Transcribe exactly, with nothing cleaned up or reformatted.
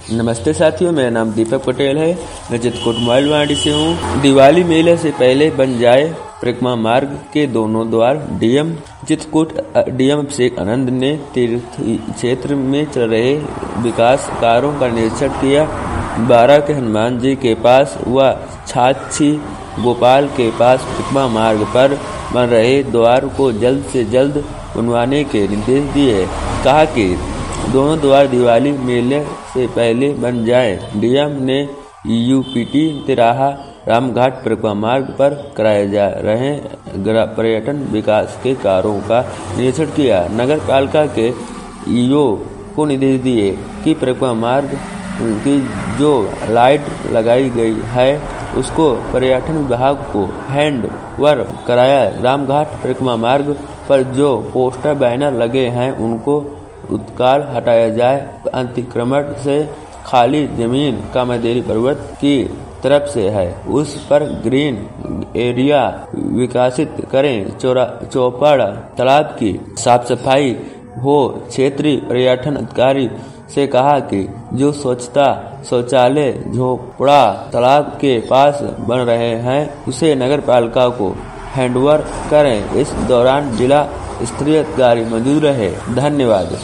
नमस्ते साथियों, मेरा नाम दीपक पटेल है। मैं चित्रकूट मोबाइल से हूँ। दिवाली मेले से पहले बन जाए परिक्रमा मार्ग के दोनों द्वार। डीएम चित्रकूट डीएम अभिषेक आनंद ने तीर्थ क्षेत्र में चल रहे विकास कार्यों का निरीक्षण किया। बारह के हनुमान जी के पास व छाछी गोपाल के पास परिक्रमा मार्ग पर बन रहे द्वार को जल्द से जल्द बनवाने के निर्देश दिए। कहा कि दोनों द्वार दिवाली मेले से पहले बन जाए। डीएम ने यूपीटी तिराहा रामघाट परिक्रमा मार्ग पर कराए जा रहे पर्यटन विकास के कार्यों का निरीक्षण किया। नगर पालिका के ईओ को निर्देश दिए कि परिक्रमा मार्ग की जो लाइट लगाई गई है उसको पर्यटन विभाग को हैंड ओवर कराया। रामघाट परिक्रमा मार्ग पर जो पोस्टर बैनर लगे हैं उनको तत्काल हटाया जाए। अतिक्रमण से खाली जमीन कामदेरी पर्वत की तरफ से है, उस पर ग्रीन एरिया विकसित करें। चौरा चौपड़ तालाब की साफ सफाई हो। क्षेत्रीय पर्यटन अधिकारी से कहा कि जो स्वच्छता शौचालय झोपड़ा तालाब के पास बन रहे हैं उसे नगर पालिका को हैंडओवर करें। इस दौरान जिला स्तरीय अधिकारी मौजूद रहे। धन्यवाद।